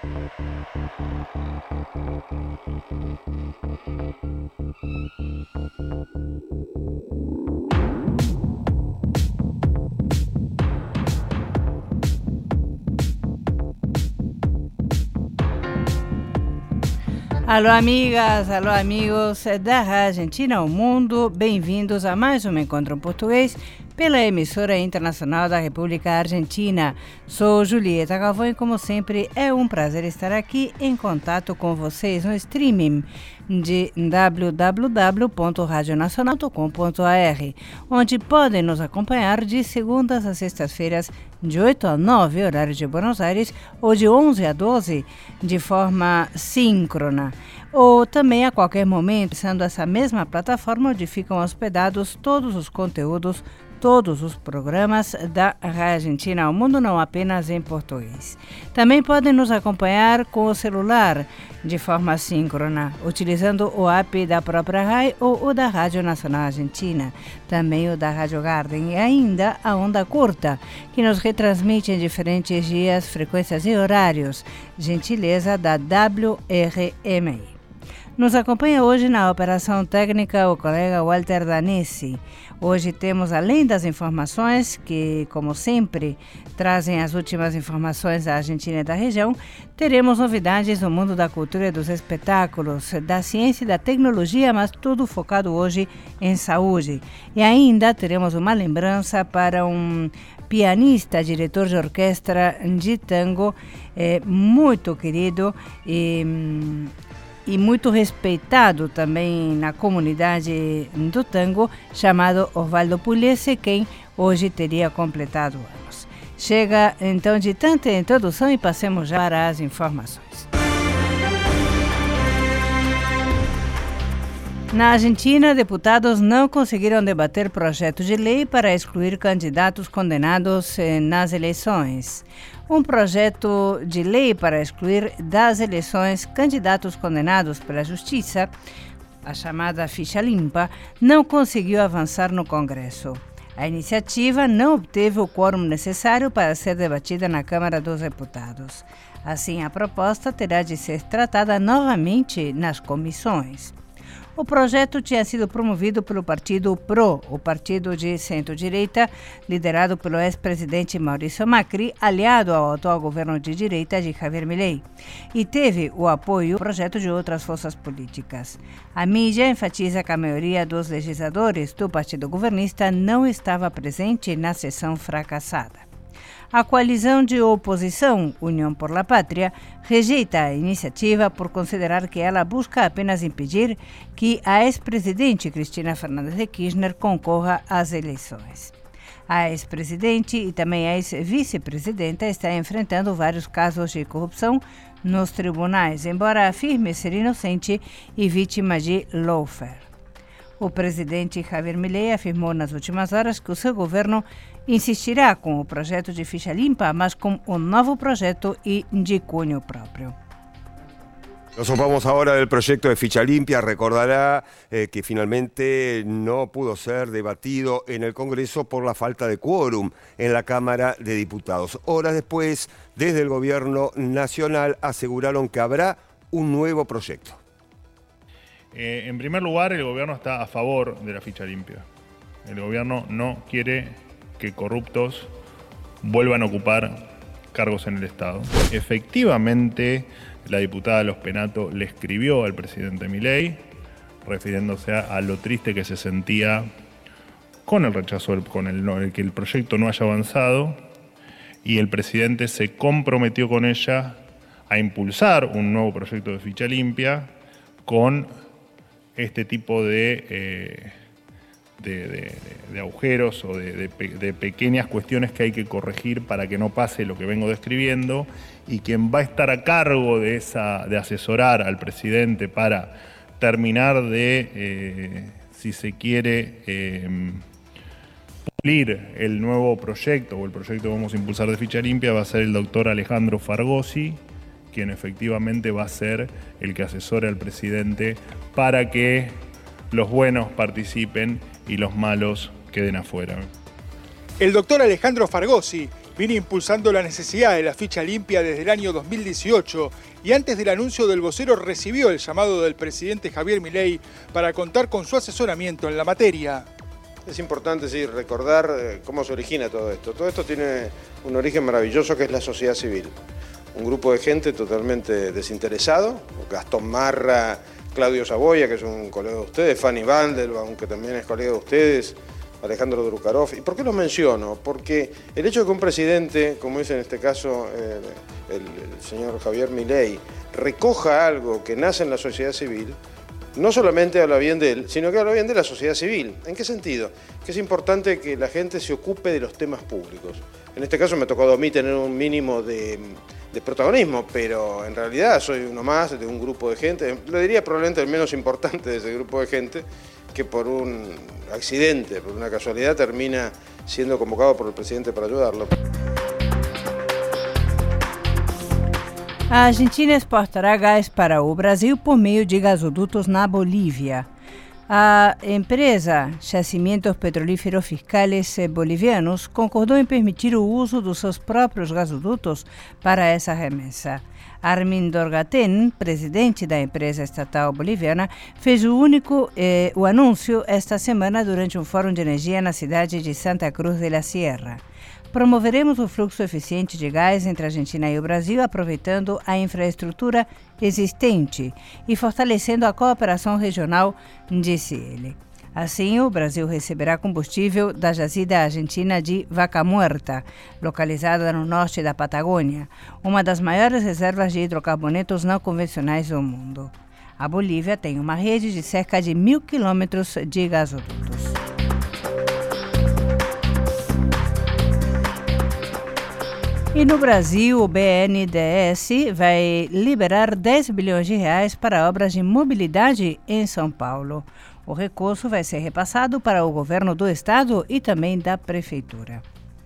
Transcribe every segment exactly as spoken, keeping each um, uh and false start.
Alô, amigas, alô, amigos da Argentina ao Mundo, bem-vindos a mais um Encontro em Português pela emissora internacional da República Argentina. Sou Julieta Galvão e, como sempre, é um prazer estar aqui em contato com vocês no streaming de w w w ponto radio nacional ponto com ponto a r, onde podem nos acompanhar de segundas a sextas-feiras, de oito a nove, horário de Buenos Aires, ou de onze a doze, de forma síncrona. Ou também a qualquer momento, usando essa mesma plataforma onde ficam hospedados todos os conteúdos, todos os programas da Argentina ao Mundo, não apenas em português. Também podem nos acompanhar com o celular de forma síncrona, utilizando o app da própria R A I ou o da Rádio Nacional Argentina, também o da Rádio Garden e ainda a onda curta, que nos retransmite em diferentes dias, frequências e horários, gentileza da W R M I. Nos acompanha hoje na operação técnica o colega Walter Danesi. Hoje temos, além das informações que, como sempre, trazem as últimas informações da Argentina e da região, teremos novidades no mundo da cultura e dos espetáculos, da ciência e da tecnologia, mas tudo focado hoje em saúde. E ainda teremos uma lembrança para um pianista, diretor de orquestra de tango, é, muito querido e... e muito respeitado também na comunidade do tango, chamado Osvaldo Pugliese, quem hoje teria completado anos. Chega então de tanta introdução e passemos já para as informações. Na Argentina, deputados não conseguiram debater projeto de lei para excluir candidatos condenados nas eleições. Um projeto de lei para excluir das eleições candidatos condenados pela Justiça, a chamada ficha limpa, não conseguiu avançar no Congresso. A iniciativa não obteve o quórum necessário para ser debatida na Câmara dos Deputados. Assim, a proposta terá de ser tratada novamente nas comissões. O projeto tinha sido promovido pelo partido P R O, o partido de centro-direita, liderado pelo ex-presidente Maurício Macri, aliado ao atual governo de direita de Javier Milei, e teve o apoio do projeto de outras forças políticas. A mídia enfatiza que a maioria dos legisladores do partido governista não estava presente na sessão fracassada. A coalizão de oposição, União por la Pátria, rejeita a iniciativa por considerar que ela busca apenas impedir que a ex-presidente Cristina Fernández de Kirchner concorra às eleições. A ex-presidente e também a ex-vice-presidenta está enfrentando vários casos de corrupção nos tribunais, embora afirme ser inocente e vítima de lawfare. O presidente Javier Milei afirmou nas últimas horas que o seu governo insistirá com o projeto de ficha limpa, mas com um novo projeto e de cunho próprio. Nos ocupamos ahora del proyecto de ficha limpia. Recordará eh, que finalmente no pudo ser debatido en el Congreso por la falta de quórum en la Cámara de Diputados. Horas después, desde el Gobierno Nacional aseguraron que habrá un nuevo proyecto. Eh, en primer lugar, el gobierno está a favor de la ficha limpia. El gobierno no quiere que corruptos vuelvan a ocupar cargos en el Estado. Efectivamente, la diputada Los Penato le escribió al presidente Milei, refiriéndose a, a lo triste que se sentía con el rechazo, del, con el, el que el proyecto no haya avanzado, y el presidente se comprometió con ella a impulsar un nuevo proyecto de ficha limpia con este tipo de, eh, de, de, de agujeros o de, de, de pequeñas cuestiones que hay que corregir para que no pase lo que vengo describiendo, y quien va a estar a cargo de, esa, de asesorar al presidente para terminar de, eh, si se quiere, eh, pulir el nuevo proyecto o el proyecto que vamos a impulsar de ficha limpia va a ser el doctor Alejandro Fargosi, quien efectivamente va a ser el que asesore al presidente para que los buenos participen y los malos queden afuera. El doctor Alejandro Fargosi viene impulsando la necesidad de la ficha limpia desde el año dos mil dieciocho y antes del anuncio del vocero recibió el llamado del presidente Javier Milei para contar con su asesoramiento en la materia. Es importante sí, recordar cómo se origina todo esto. Todo esto tiene un origen maravilloso que es la sociedad civil. Un grupo de gente totalmente desinteresado, Gastón Marra, Claudio Saboya, que es un colega de ustedes, Fanny Vandelbaum, que también es colega de ustedes, Alejandro Drukarov. ¿Y por qué los menciono? Porque el hecho de que un presidente, como dice en este caso eh, el, el señor Javier Milei, recoja algo que nace en la sociedad civil, no solamente habla bien de él, sino que habla bien de la sociedad civil. ¿En qué sentido? Que es importante que la gente se ocupe de los temas públicos. En este caso me tocó a mí tener un mínimo de, de protagonismo, pero en realidad soy uno más de un grupo de gente, le diría probablemente el menos importante de ese grupo de gente, que por un accidente, por una casualidad, termina siendo convocado por el presidente para ayudarlo. A Argentina exportará gás para o Brasil por meio de gasodutos na Bolívia. A empresa Yacimientos Petrolíferos Fiscales Bolivianos concordou em permitir o uso dos seus próprios gasodutos para essa remessa. Armin Dorgaten, presidente da empresa estatal boliviana, fez o único eh, o anúncio esta semana durante um fórum de energia na cidade de Santa Cruz de la Sierra. Promoveremos o fluxo eficiente de gás entre a Argentina e o Brasil, aproveitando a infraestrutura existente e fortalecendo a cooperação regional, disse ele. Assim, o Brasil receberá combustível da jazida argentina de Vaca Muerta, localizada no norte da Patagônia, uma das maiores reservas de hidrocarbonetos não convencionais do mundo. A Bolívia tem uma rede de cerca de mil quilômetros de gasodutos. E no Brasil, o B N D E S vai liberar dez bilhões de reais para obras de mobilidade em São Paulo. O recurso vai ser repassado para o governo do estado e também da prefeitura.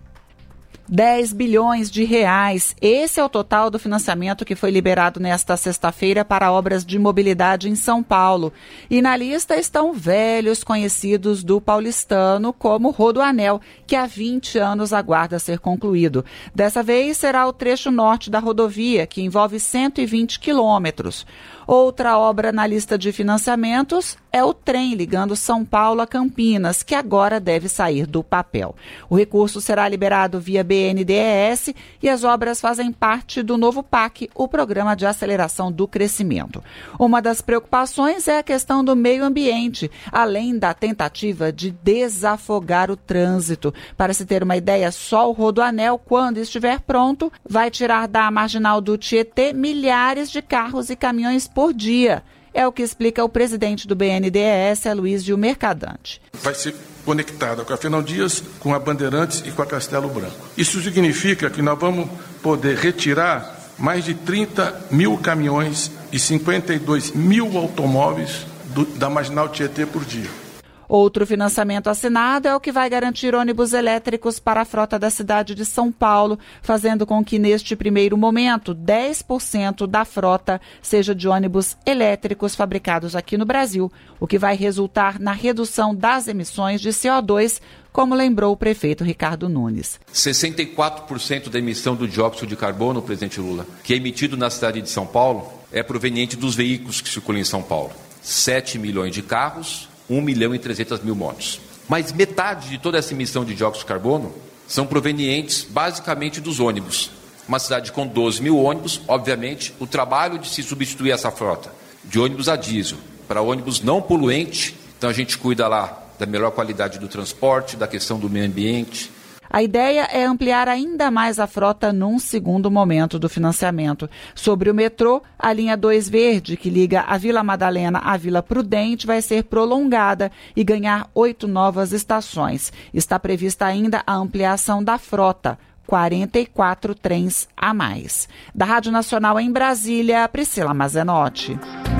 dez bilhões de reais. Esse é o total do financiamento que foi liberado nesta sexta-feira para obras de mobilidade em São Paulo. E na lista estão velhos conhecidos do paulistano, como Rodoanel, que há vinte anos aguarda ser concluído. Dessa vez será o trecho norte da rodovia, que envolve cento e vinte quilômetros. Outra obra na lista de financiamentos é o trem ligando São Paulo a Campinas, que agora deve sair do papel. O recurso será liberado via B N D E S e as obras fazem parte do novo P A C, o Programa de Aceleração do Crescimento. Uma das preocupações é a questão do meio ambiente, além da tentativa de desafogar o trânsito. Para se ter uma ideia, só o Rodoanel, quando estiver pronto, vai tirar da marginal do Tietê milhares de carros e caminhões por dia. É o que explica o presidente do B N D E S, Aloysio Mercadante. Vai ser conectada com a Fernão Dias, com a Bandeirantes e com a Castelo Branco. Isso significa que nós vamos poder retirar mais de trinta mil caminhões e cinquenta e dois mil automóveis do, da Marginal Tietê por dia. Outro financiamento assinado é o que vai garantir ônibus elétricos para a frota da cidade de São Paulo, fazendo com que, neste primeiro momento, dez por cento da frota seja de ônibus elétricos fabricados aqui no Brasil, o que vai resultar na redução das emissões de C O dois, como lembrou o prefeito Ricardo Nunes. sessenta e quatro por cento da emissão do dióxido de carbono, presidente Lula, que é emitido na cidade de São Paulo, é proveniente dos veículos que circulam em São Paulo. sete milhões de carros, um milhão e trezentas mil motos. Mas metade de toda essa emissão de dióxido de carbono são provenientes basicamente dos ônibus. Uma cidade com doze mil ônibus, obviamente, o trabalho de se substituir essa frota de ônibus a diesel para ônibus não poluente, então a gente cuida lá da melhor qualidade do transporte, da questão do meio ambiente. A ideia é ampliar ainda mais a frota num segundo momento do financiamento. Sobre o metrô, a linha dois Verde, que liga a Vila Madalena à Vila Prudente, vai ser prolongada e ganhar oito novas estações. Está prevista ainda a ampliação da frota, quarenta e quatro trens a mais. Da Rádio Nacional em Brasília, Priscila Mazenotti.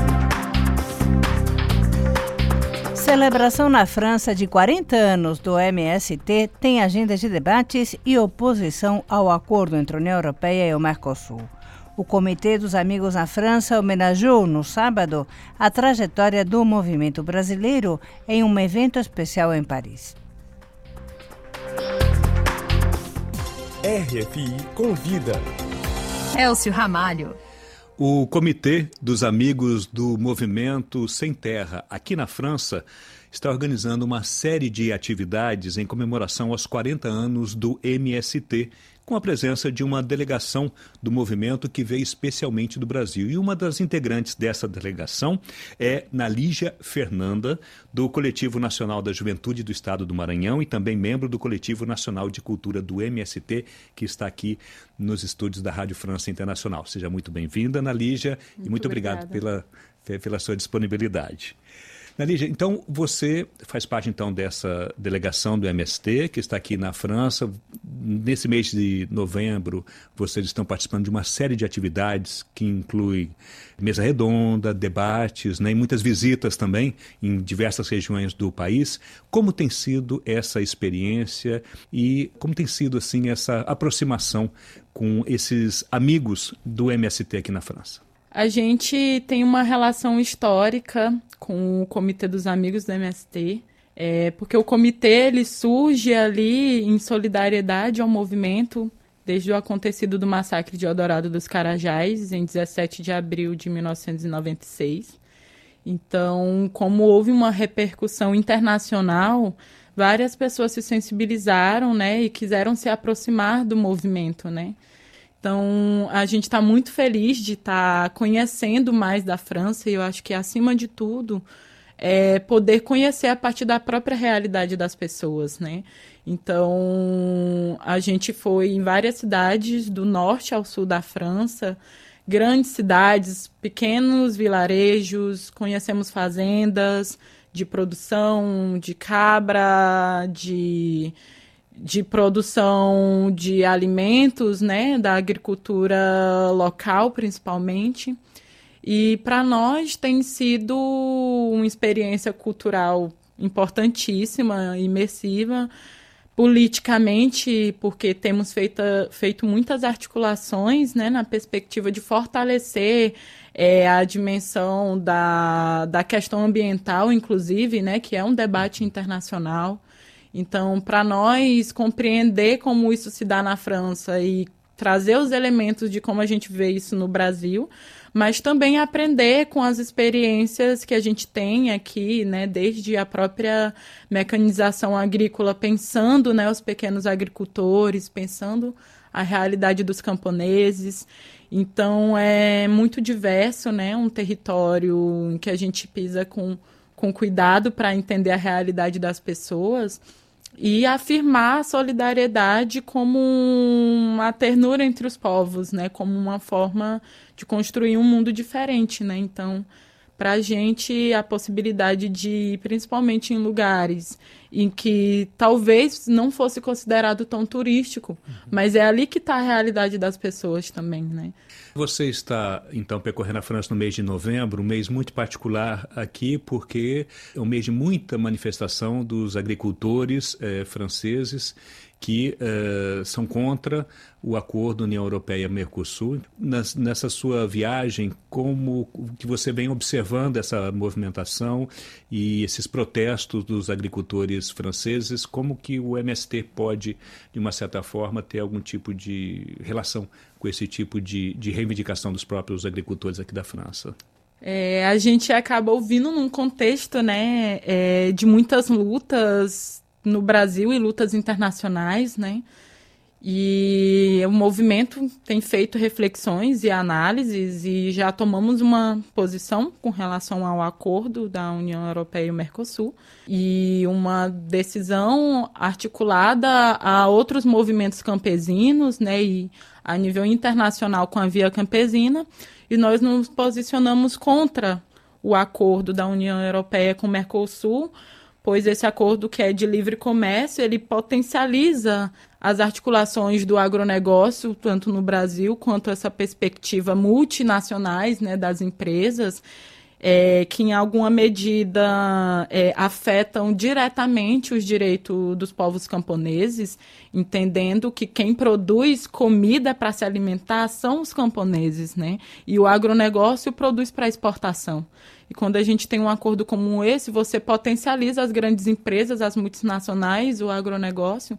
Celebração na França de quarenta anos do M S T tem agenda de debates e oposição ao acordo entre a União Europeia e o Mercosul. O Comitê dos Amigos na França homenageou no sábado a trajetória do movimento brasileiro em um evento especial em Paris. R F I Convida. Elcio Ramalho. O Comitê dos Amigos do Movimento Sem Terra, aqui na França, está organizando uma série de atividades em comemoração aos quarenta anos do M S T, com a presença de uma delegação do movimento que veio especialmente do Brasil. E uma das integrantes dessa delegação é Nalígia Fernanda, do Coletivo Nacional da Juventude do Estado do Maranhão e também membro do Coletivo Nacional de Cultura do M S T, que está aqui nos estúdios da Rádio França Internacional. Seja muito bem-vinda, Nalígia, e muito obrigado pela, pela sua disponibilidade. Nalígia, então você faz parte então dessa delegação do M S T, que está aqui na França. Nesse mês de novembro, vocês estão participando de uma série de atividades que inclui mesa redonda, debates, né, e muitas visitas também em diversas regiões do país. Como tem sido essa experiência e como tem sido assim essa aproximação com esses amigos do M S T aqui na França? A gente tem uma relação histórica com o Comitê dos Amigos do M S T, é, porque o comitê ele surge ali em solidariedade ao movimento desde o acontecido do massacre de Eldorado dos Carajás, em dezessete de abril de mil novecentos e noventa e seis. Então, como houve uma repercussão internacional, várias pessoas se sensibilizaram, né, e quiseram se aproximar do movimento, né? Então, a gente está muito feliz de estar tá conhecendo mais da França e eu acho que, acima de tudo, é poder conhecer a partir da própria realidade das pessoas, né? Então, a gente foi em várias cidades do norte ao sul da França, grandes cidades, pequenos vilarejos, conhecemos fazendas de produção de cabra, de... de produção de alimentos, né, da agricultura local, principalmente. E para nós tem sido uma experiência cultural importantíssima, imersiva, politicamente, porque temos feito, feito muitas articulações, né, na perspectiva de fortalecer é, a dimensão da, da questão ambiental, inclusive, né, que é um debate internacional. Então, para nós compreender como isso se dá na França e trazer os elementos de como a gente vê isso no Brasil, mas também aprender com as experiências que a gente tem aqui, né, desde a própria mecanização agrícola, pensando, né, os pequenos agricultores, pensando a realidade dos camponeses. Então, é muito diverso, né, um território em que a gente pisa com, com cuidado para entender a realidade das pessoas e afirmar a solidariedade como uma ternura entre os povos, né? Como uma forma de construir um mundo diferente, né? Então, para a gente, a possibilidade de ir, principalmente em lugares em que talvez não fosse considerado tão turístico, uhum. mas é ali que está a realidade das pessoas também, né? Você está, então, percorrendo a França no mês de novembro, um mês muito particular aqui, porque é um mês de muita manifestação dos agricultores eh, franceses que uh, são contra o acordo União Europeia-Mercosul. Nas, nessa sua viagem, como que você vem observando essa movimentação e esses protestos dos agricultores franceses, como que o M S T pode, de uma certa forma, ter algum tipo de relação com esse tipo de, de reivindicação dos próprios agricultores aqui da França? É, a gente acaba ouvindo num contexto, né, é, de muitas lutas no Brasil e lutas internacionais, né? E o movimento tem feito reflexões e análises e já tomamos uma posição com relação ao acordo da União Europeia e o Mercosul e uma decisão articulada a outros movimentos campesinos, né? E a nível internacional com a Via Campesina, e nós nos posicionamos contra o acordo da União Europeia com o Mercosul, pois esse acordo, que é de livre comércio, ele potencializa as articulações do agronegócio, tanto no Brasil quanto essa perspectiva multinacionais, né, das empresas, é, que em alguma medida é, afetam diretamente os direitos dos povos camponeses, entendendo que quem produz comida para se alimentar são os camponeses, né? E o agronegócio produz para exportação. E quando a gente tem um acordo como esse, você potencializa as grandes empresas, as multinacionais, o agronegócio.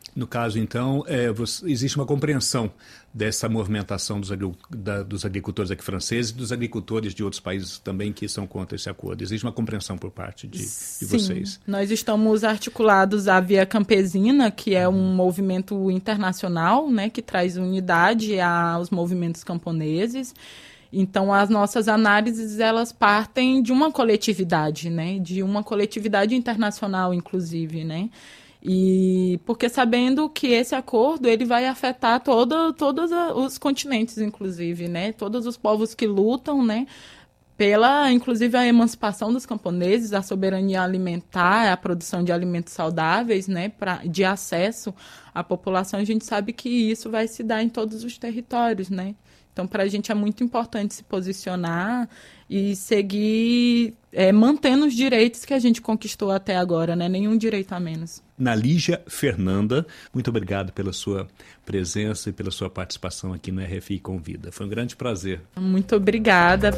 No caso, então, é, você, existe uma compreensão dessa movimentação dos, da, dos agricultores aqui franceses e dos agricultores de outros países também que são contra esse acordo. Existe uma compreensão por parte de, de Sim, vocês. Nós estamos articulados à Via Campesina, que é um movimento internacional, né, que traz unidade aos movimentos camponeses. Então, as nossas análises, elas partem de uma coletividade, né, de uma coletividade internacional, inclusive, né, e porque sabendo que esse acordo ele vai afetar toda, todos os continentes, inclusive, né, todos os povos que lutam, né, pela, inclusive, a emancipação dos camponeses, a soberania alimentar, a produção de alimentos saudáveis, né, pra, de acesso à população. A gente sabe que isso vai se dar em todos os territórios, né. Então, para a gente é muito importante se posicionar e seguir é, mantendo os direitos que a gente conquistou até agora, né? Nenhum direito a menos. Nalígia Fernanda, muito obrigado pela sua presença e pela sua participação aqui no R F I Convida. Foi um grande prazer. Muito obrigada.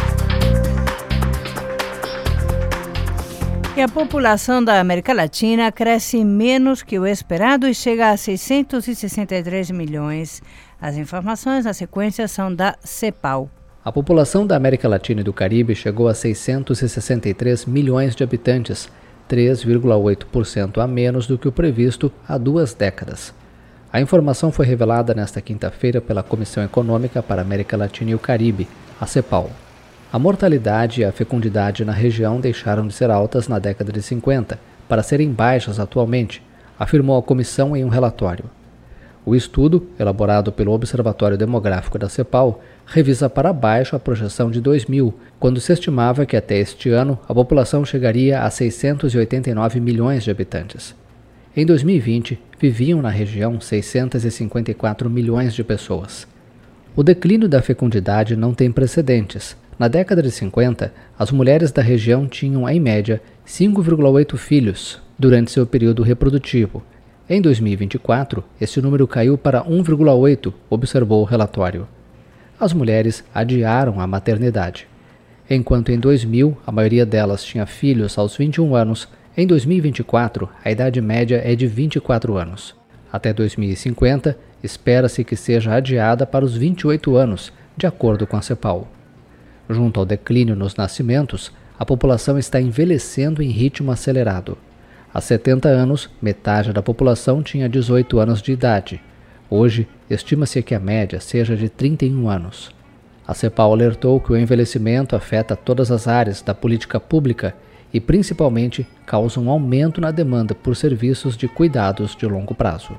E a população da América Latina cresce menos que o esperado e chega a seiscentos e sessenta e três milhões. As informações na sequência são da CEPAL. A população da América Latina e do Caribe chegou a seiscentos e sessenta e três milhões de habitantes, três vírgula oito por cento a menos do que o previsto há duas décadas. A informação foi revelada nesta quinta-feira pela Comissão Econômica para a América Latina e o Caribe, a CEPAL. A mortalidade e a fecundidade na região deixaram de ser altas na década de cinquenta, para serem baixas atualmente, afirmou a comissão em um relatório. O estudo, elaborado pelo Observatório Demográfico da CEPAL, revisa para baixo a projeção de dois mil, quando se estimava que até este ano a população chegaria a seiscentos e oitenta e nove milhões de habitantes. Em dois mil e vinte, viviam na região seiscentos e cinquenta e quatro milhões de pessoas. O declínio da fecundidade não tem precedentes. Na década de cinquenta, as mulheres da região tinham, em média, cinco vírgula oito filhos durante seu período reprodutivo. Em dois mil e vinte e quatro, esse número caiu para um vírgula oito, observou o relatório. As mulheres adiaram a maternidade. Enquanto em dois mil a maioria delas tinha filhos aos vinte e um anos, em dois mil e vinte e quatro a idade média é de vinte e quatro anos. Até dois mil e cinquenta, espera-se que seja adiada para os vinte e oito anos, de acordo com a CEPAL. Junto ao declínio nos nascimentos, a população está envelhecendo em ritmo acelerado. Há setenta anos, metade da população tinha dezoito anos de idade. Hoje, estima-se que a média seja de trinta e um anos. A CEPAL alertou que o envelhecimento afeta todas as áreas da política pública e, principalmente, causa um aumento na demanda por serviços de cuidados de longo prazo.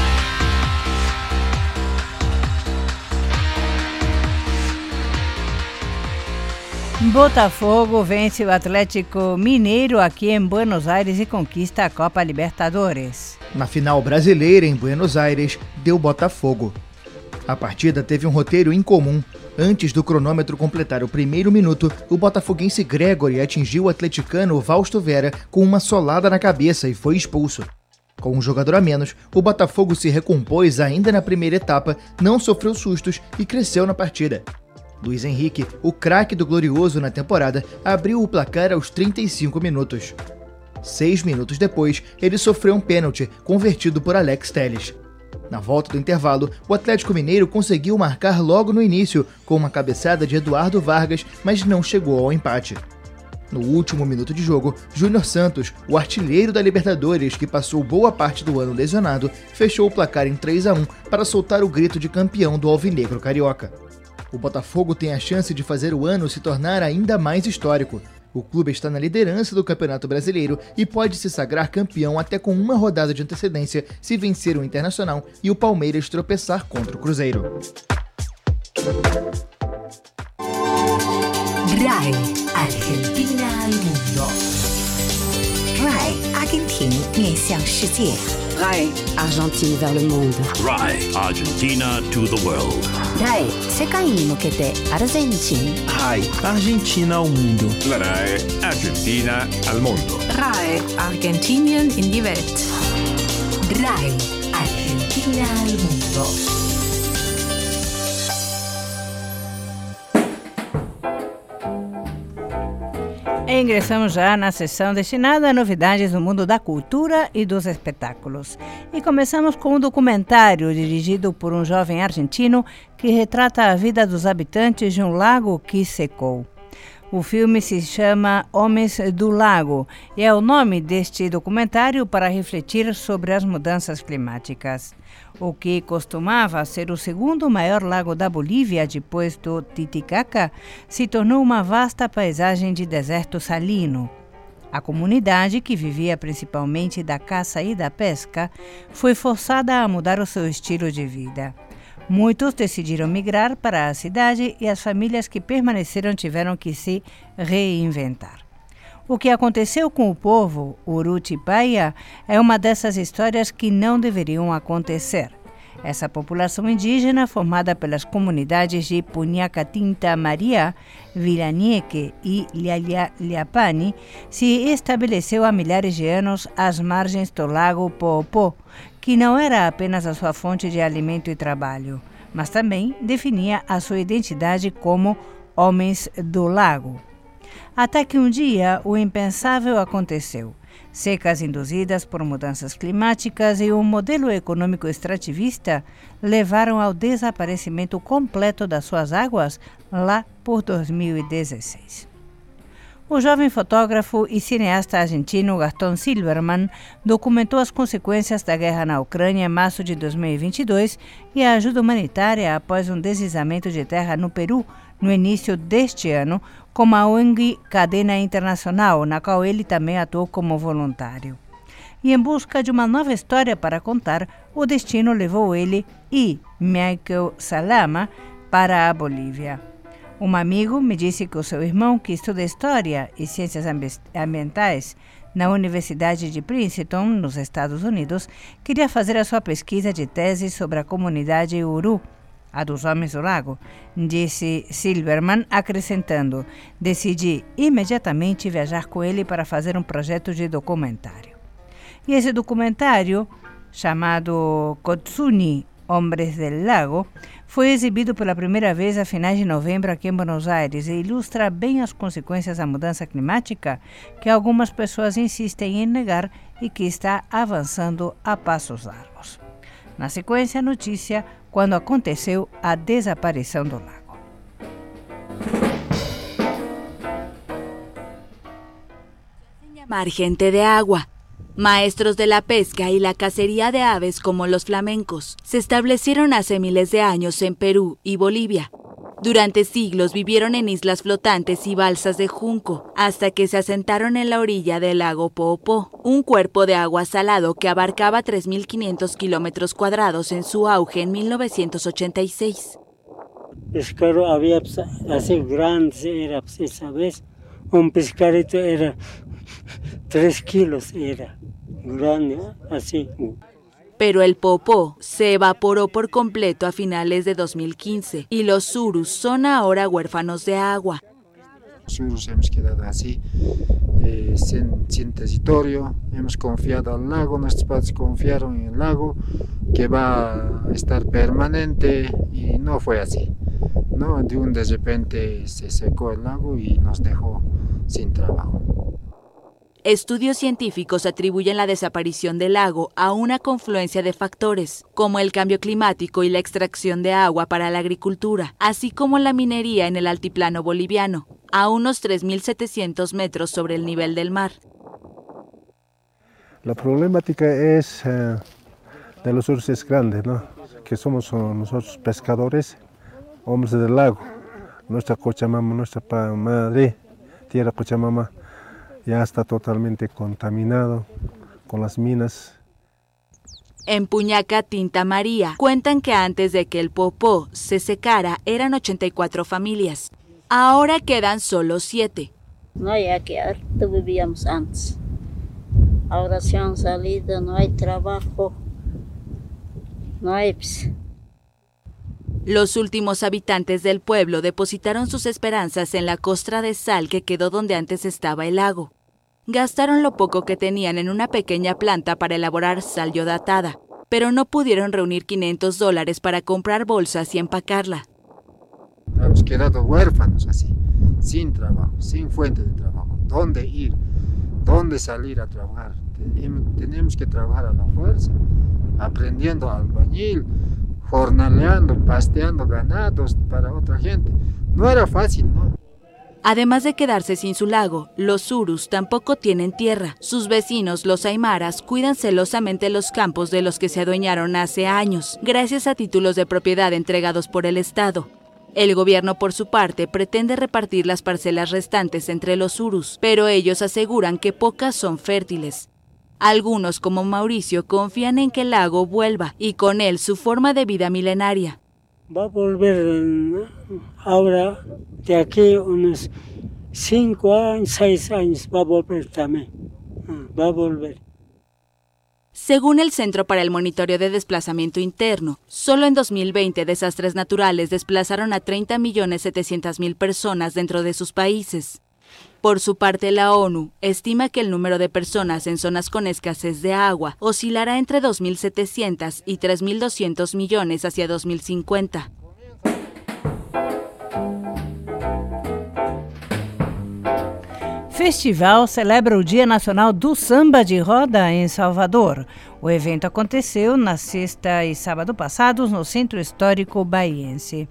Botafogo vence o Atlético Mineiro aqui em Buenos Aires e conquista a Copa Libertadores. Na final brasileira em Buenos Aires, deu Botafogo. A partida teve um roteiro incomum. Antes do cronômetro completar o primeiro minuto, o botafoguense Gregory atingiu o atleticano Fausto Vera com uma solada na cabeça e foi expulso. Com um jogador a menos, o Botafogo se recompôs ainda na primeira etapa, não sofreu sustos e cresceu na partida. Luiz Henrique, o craque do Glorioso na temporada, abriu o placar aos trinta e cinco minutos. Seis minutos depois, ele sofreu um pênalti, convertido por Alex Telles. Na volta do intervalo, o Atlético Mineiro conseguiu marcar logo no início, com uma cabeçada de Eduardo Vargas, mas não chegou ao empate. No último minuto de jogo, Júnior Santos, o artilheiro da Libertadores, que passou boa parte do ano lesionado, fechou o placar em três a um para soltar o grito de campeão do Alvinegro Carioca. O Botafogo tem a chance de fazer o ano se tornar ainda mais histórico. O clube está na liderança do Campeonato Brasileiro e pode se sagrar campeão até com uma rodada de antecedência se vencer o Internacional e o Palmeiras tropeçar contra o Cruzeiro. RAI Argentina al mundo. RAI Argentina 面向世界. RAI Argentine vers le monde. RAI Argentina to the world. RAI 世界に向けてアルゼンチン. RAI Argentina ao mundo. La RAI Argentina al mundo. RAI Argentinien in die Welt. RAI Argentina al mundo. E ingressamos já na sessão destinada a novidades do mundo da cultura e dos espetáculos. E começamos com um documentário dirigido por um jovem argentino que retrata a vida dos habitantes de um lago que secou. O filme se chama Homens do Lago e é o nome deste documentário para refletir sobre as mudanças climáticas. O que costumava ser o segundo maior lago da Bolívia depois do Titicaca se tornou uma vasta paisagem de deserto salino. A comunidade, que vivia principalmente da caça e da pesca, foi forçada a mudar o seu estilo de vida. Muitos decidiram migrar para a cidade e as famílias que permaneceram tiveram que se reinventar. O que aconteceu com o povo Urutipaia é uma dessas histórias que não deveriam acontecer. Essa população indígena, formada pelas comunidades de Punhacatinta Maria, Vilanieque e Liapani, se estabeleceu há milhares de anos às margens do lago Poopó, que não era apenas a sua fonte de alimento e trabalho, mas também definia a sua identidade como Homens do Lago. Até que um dia o impensável aconteceu. Secas induzidas por mudanças climáticas e um modelo econômico extrativista levaram ao desaparecimento completo das suas águas lá por dois mil e dezesseis. O jovem fotógrafo e cineasta argentino Gastón Silverman documentou as consequências da guerra na Ucrânia em março de dois mil e vinte e dois e a ajuda humanitária após um deslizamento de terra no Peru no início deste ano, como a O N G Cadena Internacional, na qual ele também atuou como voluntário. E em busca de uma nova história para contar, o destino levou ele e Michael Salama para a Bolívia. Um amigo me disse que o seu irmão, que estuda História e Ciências Ambientais na Universidade de Princeton, nos Estados Unidos, queria fazer a sua pesquisa de tese sobre a comunidade Uru, a dos Homens do Lago, disse Silverman, acrescentando: decidi imediatamente viajar com ele para fazer um projeto de documentário. E esse documentário, chamado Kotsuni, Homens del Lago, foi exibido pela primeira vez a finais de novembro aqui em Buenos Aires e ilustra bem as consequências da mudança climática que algumas pessoas insistem em negar e que está avançando a passos largos. Na sequência, a notícia quando aconteceu a desaparição do lago. Llamar gente de agua. Maestros de la pesca y la cacería de aves como los flamencos se establecieron hace miles de años en Perú y Bolivia. Durante siglos vivieron en islas flotantes y balsas de junco, hasta que se asentaron en la orilla del lago Poopó, un cuerpo de agua salado que abarcaba tres mil quinientos kilómetros cuadrados en su auge en mil novecientos ochenta y seis. Pescado había así grandes, era esa vez, un pescadito era tres kilos, era grande, así. Pero el Poopó se evaporó por completo a finales de dos mil quince y los surus son ahora huérfanos de agua. Los surus hemos quedado así, eh, sin, sin territorio, hemos confiado al lago, nuestros padres confiaron en el lago, que va a estar permanente y no fue así. ¿No? De un de repente se secó el lago y nos dejó sin trabajo. Estudios científicos atribuyen la desaparición del lago a una confluencia de factores, como el cambio climático y la extracción de agua para la agricultura, así como la minería en el altiplano boliviano, a unos tres mil setecientos metros sobre el nivel del mar. La problemática es uh, de los urces grandes, ¿no? Que somos uh, nosotros pescadores, hombres del lago. Nuestra Cochamama, nuestra madre, tierra Cochamama, ya está totalmente contaminado con las minas. En Punhacatinta María cuentan que antes de que el Poopó se secara eran ochenta y cuatro familias. Ahora quedan solo siete. No hay aquí, harto vivíamos antes. Ahora se han salido, no hay trabajo, no hay... Los últimos habitantes del pueblo depositaron sus esperanzas en la costra de sal que quedó donde antes estaba el lago. Gastaron lo poco que tenían en una pequeña planta para elaborar sal yodatada, pero no pudieron reunir quinientos dólares para comprar bolsas y empacarla. Hemos quedado huérfanos así, sin trabajo, sin fuente de trabajo. onde ir, onde salir a trabajar. Tenemos que trabajar a la fuerza, aprendiendo albañil, jornaleando, pasteando ganados para otra gente. No era fácil, ¿no? Además de quedarse sin su lago, los surus tampoco tienen tierra. Sus vecinos, los aymaras, cuidan celosamente los campos de los que se adueñaron hace años, gracias a títulos de propiedad entregados por el Estado. El gobierno, por su parte, pretende repartir las parcelas restantes entre los surus, pero ellos aseguran que pocas son fértiles. Algunos, como Mauricio, confían en que el lago vuelva y con él su forma de vida milenaria. Va a volver ahora, de aquí unos cinco años, seis años, va a volver también. Va a volver. Según el Centro para el Monitoreo de Desplazamiento Interno, solo en dos mil veinte desastres naturales desplazaron a treinta millones setecientas mil personas dentro de sus países. Por su parte, la ONU estima que el número de personas en zonas con escasez de agua oscilará entre dos mil setecientos y tres mil doscientos millones hacia dos mil cincuenta. Festival celebra o Dia Nacional do Samba de Roda em Salvador. O evento aconteceu na sexta e sábado passados no Centro Histórico Baiense.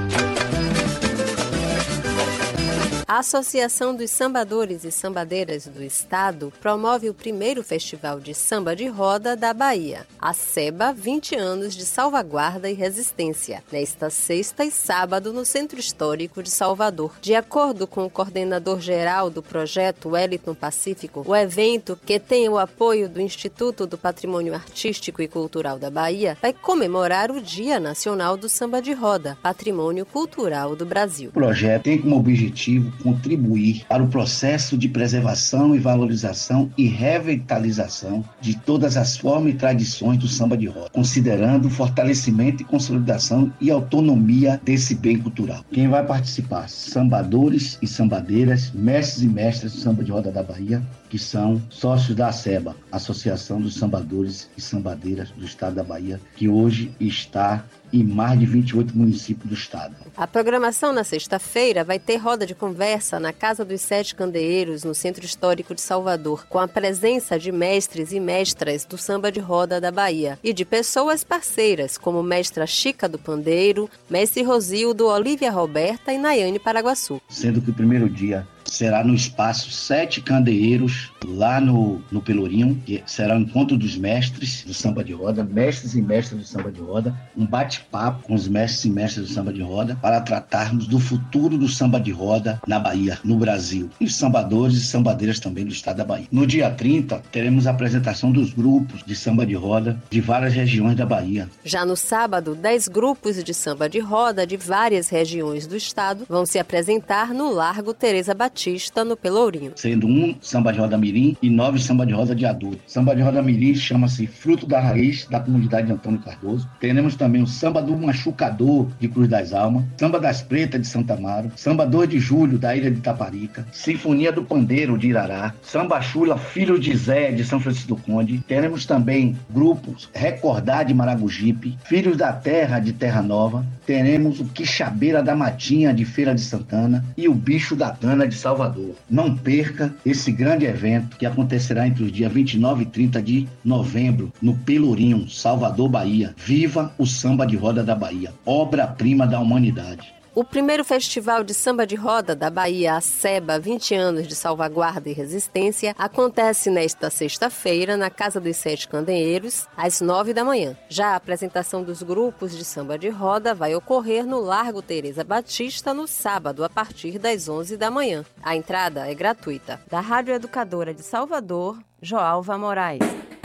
A Associação dos Sambadores e Sambadeiras do Estado promove o primeiro Festival de Samba de Roda da Bahia, a SEBA vinte anos de Salvaguarda e Resistência, nesta sexta e sábado no Centro Histórico de Salvador. De acordo com o coordenador-geral do projeto, Wellington Pacífico, o evento, que tem o apoio do Instituto do Patrimônio Artístico e Cultural da Bahia, vai comemorar o Dia Nacional do Samba de Roda, Patrimônio Cultural do Brasil. O projeto tem como objetivo contribuir para o processo de preservação e valorização e revitalização de todas as formas e tradições do samba de roda, considerando o fortalecimento e consolidação e autonomia desse bem cultural. Quem vai participar? Sambadores e sambadeiras, mestres e mestras do samba de roda da Bahia, que são sócios da SEBA, Associação dos Sambadores e Sambadeiras do Estado da Bahia, que hoje está em mais de vinte e oito municípios do estado. A programação na sexta-feira vai ter roda de conversa na Casa dos Sete Candeeiros, no Centro Histórico de Salvador, com a presença de mestres e mestras do samba de roda da Bahia e de pessoas parceiras, como mestra Chica do Pandeiro, mestre Rosildo, Olívia Roberta e Nayane Paraguaçu. Sendo que o primeiro dia será no espaço Sete Candeeiros, lá no, no Pelourinho, que será o encontro dos mestres do samba de roda, mestres e mestras do samba de roda, um bate-papo com os mestres e mestras do samba de roda, para tratarmos do futuro do samba de roda na Bahia, no Brasil, e os sambadores e sambadeiras também do estado da Bahia. No dia trinta, teremos a apresentação dos grupos de samba de roda de várias regiões da Bahia. Já no sábado, dez grupos de samba de roda de várias regiões do estado vão se apresentar no Largo Teresa Batista, no Pelourinho. Sendo um samba de roda mirim e nove samba de roda de adulto. Samba de roda mirim chama-se Fruto da Raiz, da comunidade de Antônio Cardoso. Teremos também o samba do Machucador, de Cruz das Almas, samba das Pretas, de Santa Amaro, samba dois de julho, da Ilha de Taparica, Sinfonia do Pandeiro, de Irará, samba chula Filho de Zé, de São Francisco do Conde. Teremos também grupos Recordar, de Maragogipe, Filhos da Terra, de Terra Nova. Teremos o Quixabeira da Matinha, de Feira de Santana, e o Bicho da Cana, de Salvador. Não perca esse grande evento que acontecerá entre os dias vinte e nove e trinta de novembro, no Pelourinho, Salvador, Bahia. Viva o Samba de Roda da Bahia, obra-prima da humanidade. O primeiro Festival de Samba de Roda da Bahia, a SEBA, vinte anos de Salvaguarda e Resistência, acontece nesta sexta-feira na Casa dos Sete Candeeiros, às nove da manhã. Já a apresentação dos grupos de samba de roda vai ocorrer no Largo Teresa Batista no sábado, a partir das onze da manhã. A entrada é gratuita. Da Rádio Educadora de Salvador, Joalva Moraes.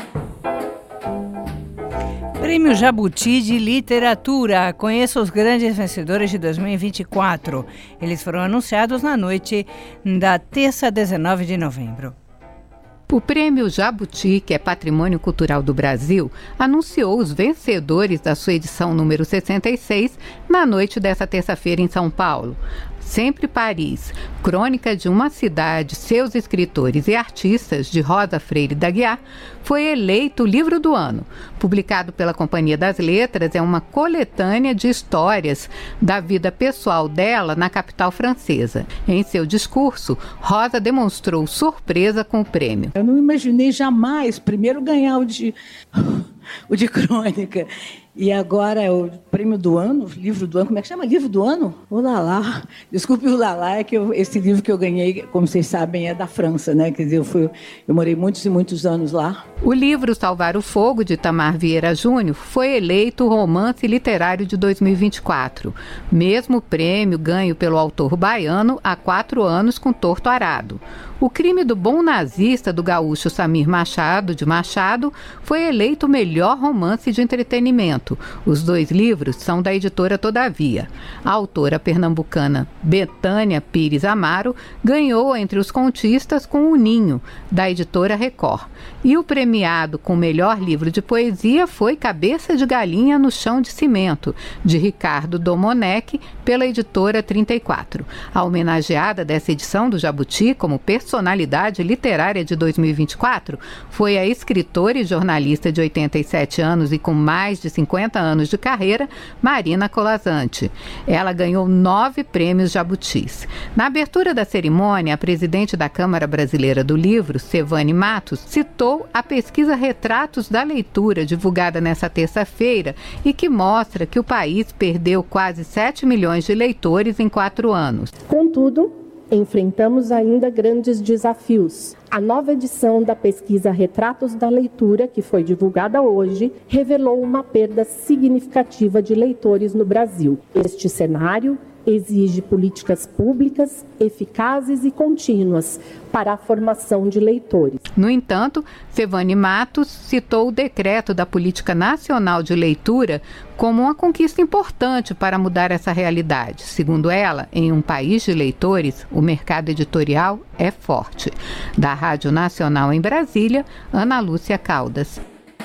Prêmio Jabuti de Literatura. Conheça os grandes vencedores de dois mil e vinte e quatro. Eles foram anunciados na noite da terça, dezenove de novembro. O Prêmio Jabuti, que é Patrimônio Cultural do Brasil, anunciou os vencedores da sua edição número sessenta e seis na noite desta terça-feira em São Paulo. Sempre Paris, Crônica de uma Cidade, Seus Escritores e Artistas, de Rosa Freire d'Aguiar, foi eleito o livro do ano. Publicado pela Companhia das Letras, é uma coletânea de histórias da vida pessoal dela na capital francesa. Em seu discurso, Rosa demonstrou surpresa com o prêmio. Eu não imaginei jamais, primeiro, ganhar o de, o de crônica. E agora é o prêmio do ano, livro do ano, como é que chama? Livro do ano? O Lalá. Desculpe, o Lalá é que eu, esse livro que eu ganhei, como vocês sabem, é da França, né? Quer dizer, eu, fui, eu morei muitos e muitos anos lá. O livro Salvar o Fogo, de Itamar Vieira Júnior, foi eleito o romance literário de dois mil e vinte e quatro. Mesmo prêmio ganho pelo autor baiano há quatro anos com Torto Arado. O Crime do Bom Nazista, do gaúcho Samir Machado, de Machado, foi eleito o melhor romance de entretenimento. Os dois livros são da editora Todavia. A autora pernambucana Betânia Pires Amaro ganhou entre os contistas com O Ninho, da editora Record. E o premiado com o melhor livro de poesia foi Cabeça de Galinha no Chão de Cimento, de Ricardo Domonec, pela editora trinta e quatro. A homenageada dessa edição do Jabuti como personalidade literária de dois mil e vinte e quatro foi a escritora e jornalista de oitenta e sete anos e com mais de cinquenta anos de carreira, Marina Colasanti. Ela ganhou nove prêmios Jabutis. Na abertura da cerimônia, a presidente da Câmara Brasileira do Livro, Sevane Matos, citou a pesquisa Retratos da Leitura, divulgada nesta terça-feira, e que mostra que o país perdeu quase sete milhões de leitores em quatro anos. Contudo, enfrentamos ainda grandes desafios. A nova edição da pesquisa Retratos da Leitura, que foi divulgada hoje, revelou uma perda significativa de leitores no Brasil. Este cenário exige políticas públicas eficazes e contínuas para a formação de leitores. No entanto, Sevane Matos citou o decreto da Política Nacional de Leitura como uma conquista importante para mudar essa realidade. Segundo ela, em um país de leitores, o mercado editorial é forte. Da Rádio Nacional em Brasília, Ana Lúcia Caldas.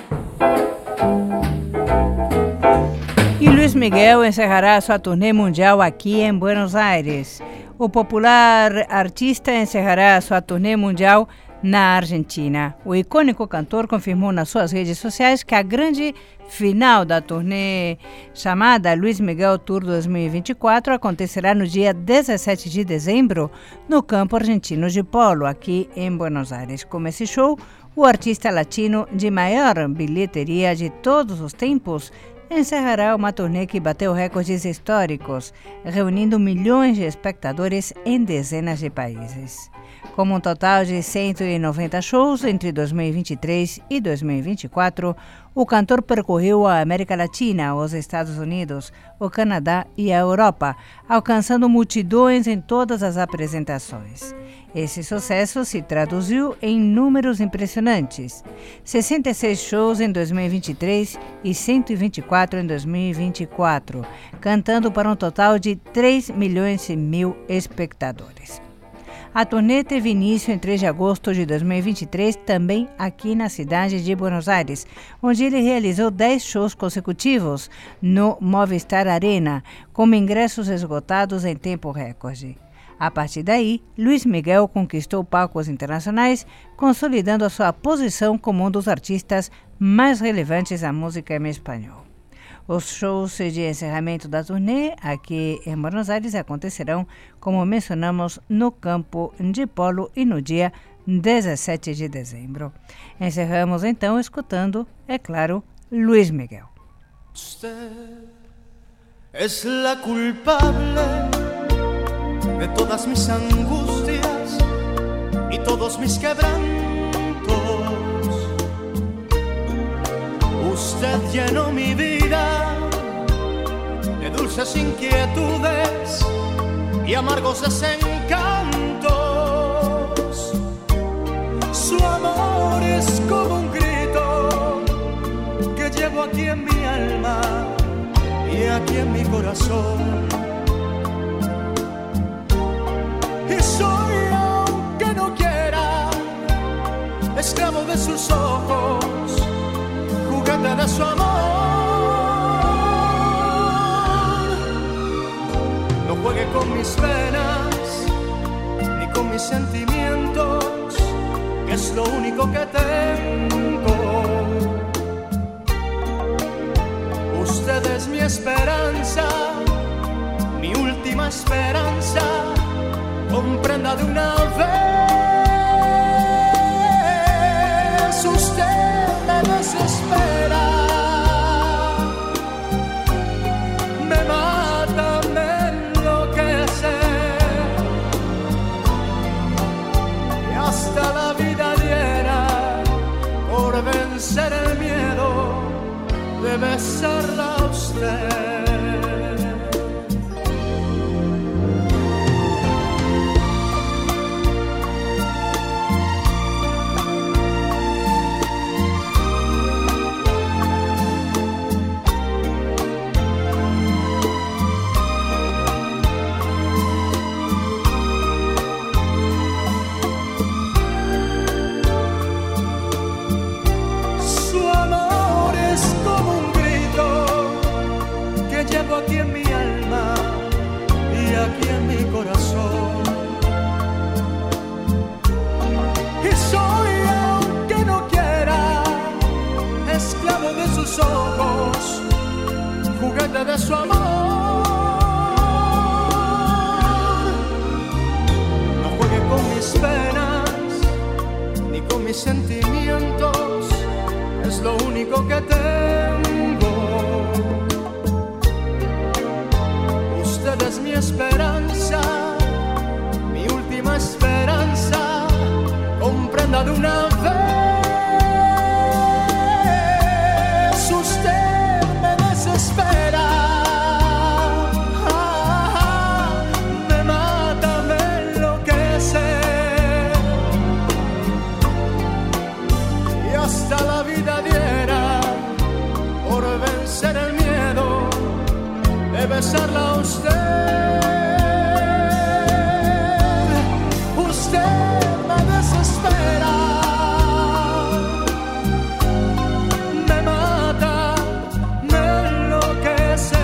E Luis Miguel encerrará sua turnê mundial aqui em Buenos Aires. O popular artista encerrará sua turnê mundial na Argentina. O icônico cantor confirmou nas suas redes sociais que a grande final da turnê chamada Luis Miguel Tour dois mil e vinte e quatro acontecerá no dia dezessete de dezembro no campo argentino de polo, aqui em Buenos Aires. Com esse show, o artista latino de maior bilheteria de todos os tempos encerrará uma turnê que bateu recordes históricos, reunindo milhões de espectadores em dezenas de países. Com um total de cento e noventa shows entre dois mil e vinte e três e dois mil e vinte e quatro, o cantor percorreu a América Latina, os Estados Unidos, o Canadá e a Europa, alcançando multidões em todas as apresentações. Esse sucesso se traduziu em números impressionantes: sessenta e seis shows em dois mil e vinte e três e cento e vinte e quatro em dois mil e vinte e quatro, cantando para um total de três milhões e mil espectadores. A turnê teve início em três de agosto de dois mil e vinte e três, também aqui na cidade de Buenos Aires, onde ele realizou dez shows consecutivos no Movistar Arena, com ingressos esgotados em tempo recorde. A partir daí, Luis Miguel conquistou palcos internacionais, consolidando a sua posição como um dos artistas mais relevantes da música em espanhol. Os shows de encerramento da turnê aqui em Buenos Aires acontecerão, como mencionamos, no campo de polo e no dia dezessete de dezembro. Encerramos então escutando, é claro, Luis Miguel. Usted es la culpable de todas mis angustias y todos mis quebrantos. Usted llenó mi vida de dulces inquietudes y amargos desencantos. Su amor es como un grito que llevo aquí en mi alma y aquí en mi corazón. Y soy, aunque no quiera, sus ojos, juguete de su amor. No juegue con mis penas ni con mis sentimientos, que es lo único que tengo. Usted es mi esperanza, mi última esperanza, comprenda de una vez. Usted me desespera, me mata, me enloquece, y hasta la vida diera por vencer el miedo de besarla a usted. Aquí en mi alma y aquí en mi corazón, y soy, aunque no quiera, esclavo de sus ojos, juguete de su amor. No juegue con mis penas ni con mis sentimientos, es lo único que tengo. Usted es mi esperanza, mi última esperanza, comprenda de una vez. Usted me desespera, ah, me mata, me enloquece, y hasta la vida diera por vencer el miedo de besarla a usted. Usted me desespera, me mata, me enloquece,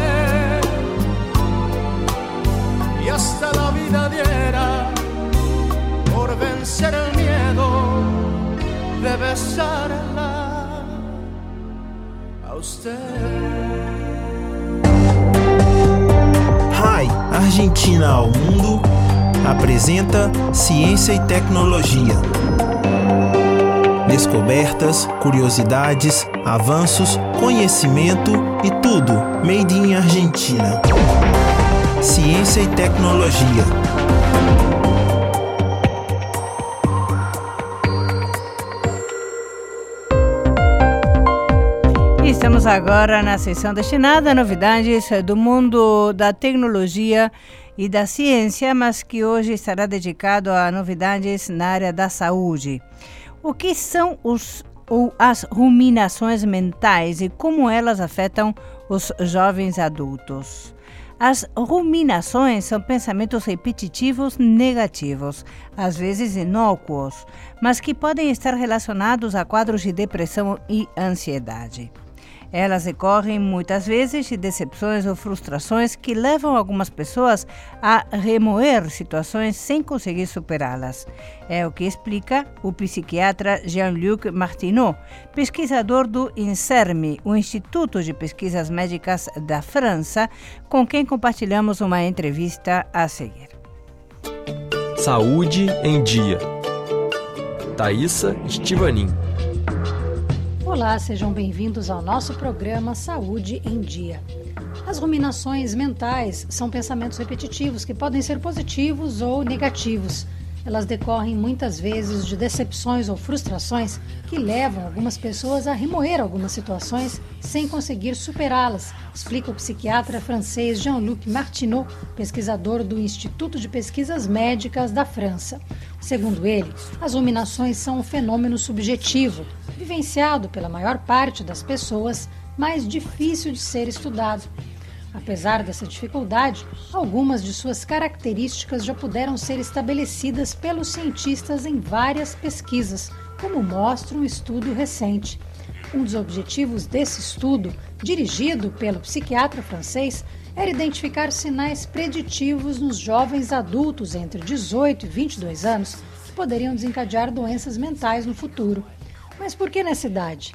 y hasta la vida diera por vencer el miedo de besarla a usted. Rai, Argentina ao Mundo apresenta Ciência e Tecnologia. Descobertas, curiosidades, avanços, conhecimento e tudo made in Argentina. Ciência e Tecnologia. Estamos agora na seção destinada a novidades do mundo da tecnologia e da ciência, mas que hoje estará dedicado a novidades na área da saúde. O que são os, ou as ruminações mentais e como elas afetam os jovens adultos? As ruminações são pensamentos repetitivos negativos, às vezes inócuos, mas que podem estar relacionados a quadros de depressão e ansiedade. Elas decorrem muitas vezes de decepções ou frustrações que levam algumas pessoas a remoer situações sem conseguir superá-las. É o que explica o psiquiatra Jean-Luc Martineau, pesquisador do INSERM, o Instituto de Pesquisas Médicas da França, com quem compartilhamos uma entrevista a seguir. Saúde em Dia. Thaisa Estivanin. Olá, sejam bem-vindos ao nosso programa Saúde em Dia. As ruminações mentais são pensamentos repetitivos que podem ser positivos ou negativos. Elas decorrem muitas vezes de decepções ou frustrações que levam algumas pessoas a remoer algumas situações sem conseguir superá-las, explica o psiquiatra francês Jean-Luc Martineau, pesquisador do Instituto de Pesquisas Médicas da França. Segundo ele, as ruminações são um fenômeno subjetivo, vivenciado pela maior parte das pessoas, mas difícil de ser estudado. Apesar dessa dificuldade, algumas de suas características já puderam ser estabelecidas pelos cientistas em várias pesquisas, como mostra um estudo recente. Um dos objetivos desse estudo, dirigido pelo psiquiatra francês, era identificar sinais preditivos nos jovens adultos entre dezoito e vinte e dois anos que poderiam desencadear doenças mentais no futuro. Mas por que nessa idade?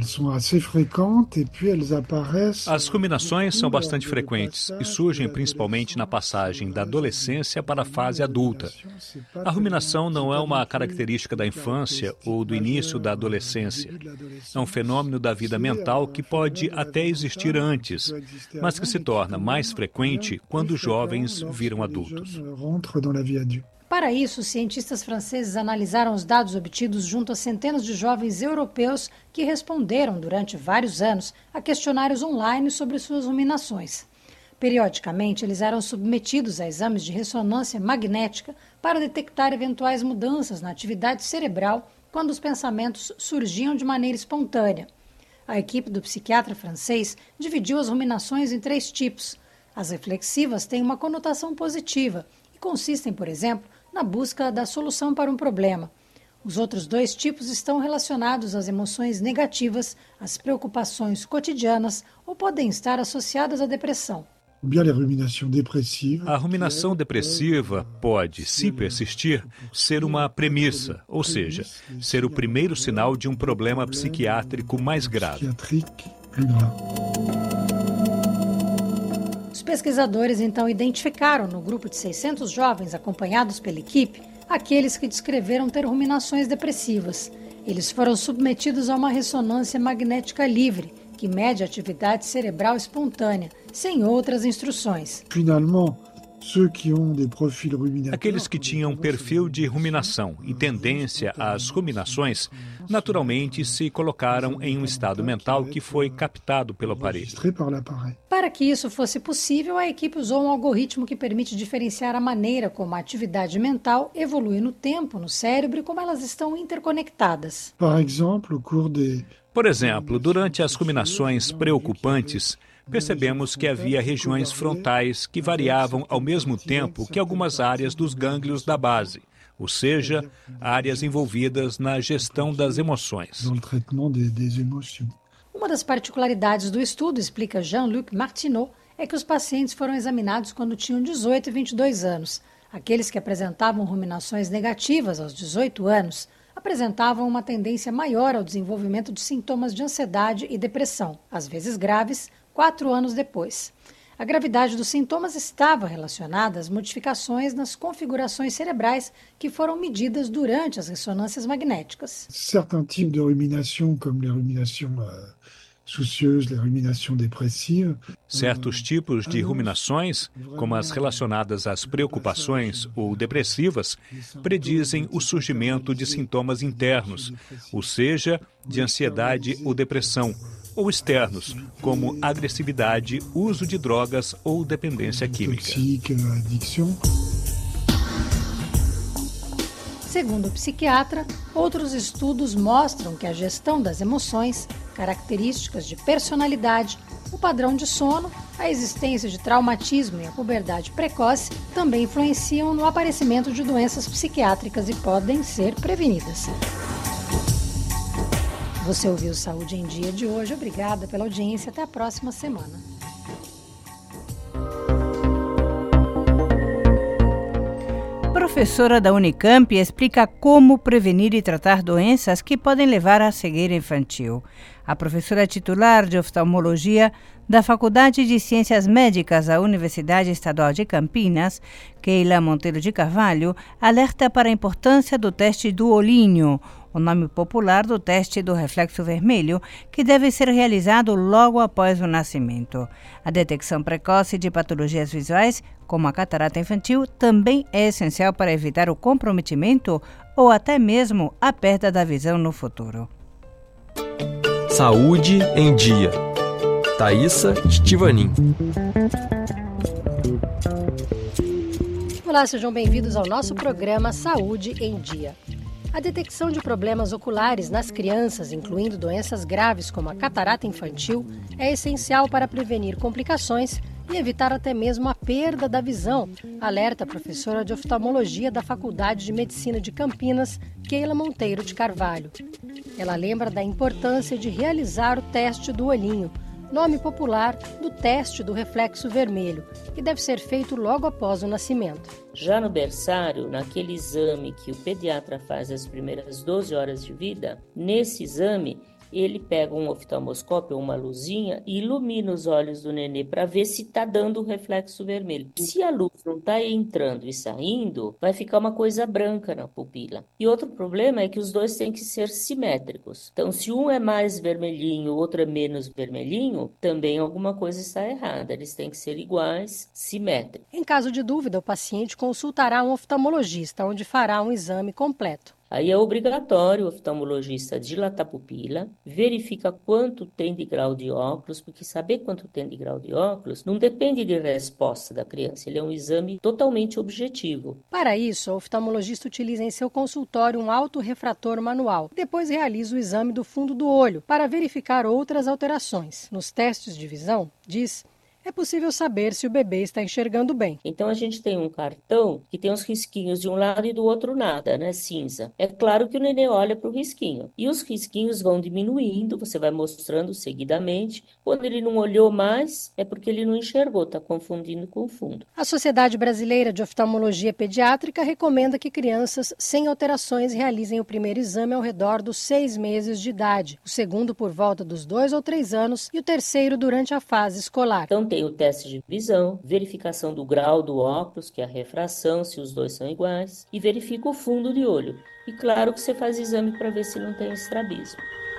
As ruminações são bastante frequentes e surgem principalmente na passagem da adolescência para a fase adulta. A ruminação não é uma característica da infância ou do início da adolescência. É um fenômeno da vida mental que pode até existir antes, mas que se torna mais frequente quando os jovens viram adultos. Para isso, os cientistas franceses analisaram os dados obtidos junto a centenas de jovens europeus que responderam durante vários anos a questionários online sobre suas ruminações. Periodicamente, eles eram submetidos a exames de ressonância magnética para detectar eventuais mudanças na atividade cerebral quando os pensamentos surgiam de maneira espontânea. A equipe do psiquiatra francês dividiu as ruminações em três tipos. As reflexivas têm uma conotação positiva e consistem, por exemplo, na busca da solução para um problema. Os outros dois tipos estão relacionados às emoções negativas, às preocupações cotidianas ou podem estar associadas à depressão. A ruminação depressiva pode, se persistir, ser uma premissa, ou seja, ser o primeiro sinal de um problema psiquiátrico mais grave. Os pesquisadores então identificaram no grupo de seiscentos jovens acompanhados pela equipe aqueles que descreveram ter ruminações depressivas. Eles foram submetidos a uma ressonância magnética livre, que mede a atividade cerebral espontânea, sem outras instruções. Aqueles que tinham perfil de ruminação e tendência às ruminações, naturalmente se colocaram em um estado mental que foi captado pelo aparelho. Para que isso fosse possível, a equipe usou um algoritmo que permite diferenciar a maneira como a atividade mental evolui no tempo, no cérebro e como elas estão interconectadas. Por exemplo, durante as ruminações preocupantes, percebemos que havia regiões frontais que variavam ao mesmo tempo que algumas áreas dos gânglios da base, ou seja, áreas envolvidas na gestão das emoções. Uma das particularidades do estudo, explica Jean-Luc Martineau, é que os pacientes foram examinados quando tinham dezoito e vinte e dois anos. Aqueles que apresentavam ruminações negativas aos dezoito anos apresentavam uma tendência maior ao desenvolvimento de sintomas de ansiedade e depressão, às vezes graves, quatro anos depois. A gravidade dos sintomas estava relacionada às modificações nas configurações cerebrais que foram medidas durante as ressonâncias magnéticas. Certains tipos de rumination, como les ruminations soucieuses, les ruminations dépressives. Certos tipos de ruminações, como as relacionadas às preocupações ou depressivas, predizem o surgimento de sintomas internos, ou seja, de ansiedade ou depressão, ou externos, como agressividade, uso de drogas ou dependência química. Segundo o psiquiatra, outros estudos mostram que a gestão das emoções, características de personalidade, o padrão de sono, a existência de traumatismo e a puberdade precoce também influenciam no aparecimento de doenças psiquiátricas e podem ser prevenidas. Você ouviu Saúde em Dia de hoje. Obrigada pela audiência. Até a próxima semana. Professora da Unicamp explica como prevenir e tratar doenças que podem levar à cegueira infantil. A professora titular de oftalmologia da Faculdade de Ciências Médicas da Universidade Estadual de Campinas, Keila Monteiro de Carvalho, alerta para a importância do teste do olhinho, o nome popular do teste do reflexo vermelho, que deve ser realizado logo após o nascimento. A detecção precoce de patologias visuais, como a catarata infantil, também é essencial para evitar o comprometimento ou até mesmo a perda da visão no futuro. Saúde em Dia. Thaisa Estivanin. Olá, sejam bem-vindos ao nosso programa Saúde em Dia. A detecção de problemas oculares nas crianças, incluindo doenças graves como a catarata infantil, é essencial para prevenir complicações e evitar até mesmo a perda da visão, alerta a professora de oftalmologia da Faculdade de Medicina de Campinas, Keila Monteiro de Carvalho. Ela lembra da importância de realizar o teste do olhinho, nome popular do teste do reflexo vermelho, que deve ser feito logo após o nascimento. Já no berçário, naquele exame que o pediatra faz as primeiras doze horas de vida, nesse exame ele pega um oftalmoscópio ou uma luzinha e ilumina os olhos do nenê para ver se está dando o reflexo vermelho. Se a luz não está entrando e saindo, vai ficar uma coisa branca na pupila. E outro problema é que os dois têm que ser simétricos. Então, se um é mais vermelhinho, o outro é menos vermelhinho, também alguma coisa está errada. Eles têm que ser iguais, simétricos. Em caso de dúvida, o paciente consultará um oftalmologista, onde fará um exame completo. Aí é obrigatório o oftalmologista dilatar a pupila, verifica quanto tem de grau de óculos, porque saber quanto tem de grau de óculos não depende de resposta da criança, ele é um exame totalmente objetivo. Para isso, o oftalmologista utiliza em seu consultório um autorrefrator manual. Depois realiza o exame do fundo do olho para verificar outras alterações. Nos testes de visão, diz, é possível saber se o bebê está enxergando bem. Então a gente tem um cartão que tem os risquinhos de um lado e do outro nada, né? Cinza. É claro que o nenê olha para o risquinho. E os risquinhos vão diminuindo, você vai mostrando seguidamente. Quando ele não olhou mais, é porque ele não enxergou, está confundindo com o fundo. A Sociedade Brasileira de Oftalmologia Pediátrica recomenda que crianças sem alterações realizem o primeiro exame ao redor dos seis meses de idade, o segundo por volta dos dois ou três anos e o terceiro durante a fase escolar. Então, tem o teste de visão, verificação do grau do óculos, que é a refração, se os dois são iguais, e verifica o fundo de olho. E claro que você faz exame para ver se não tem estrabismo.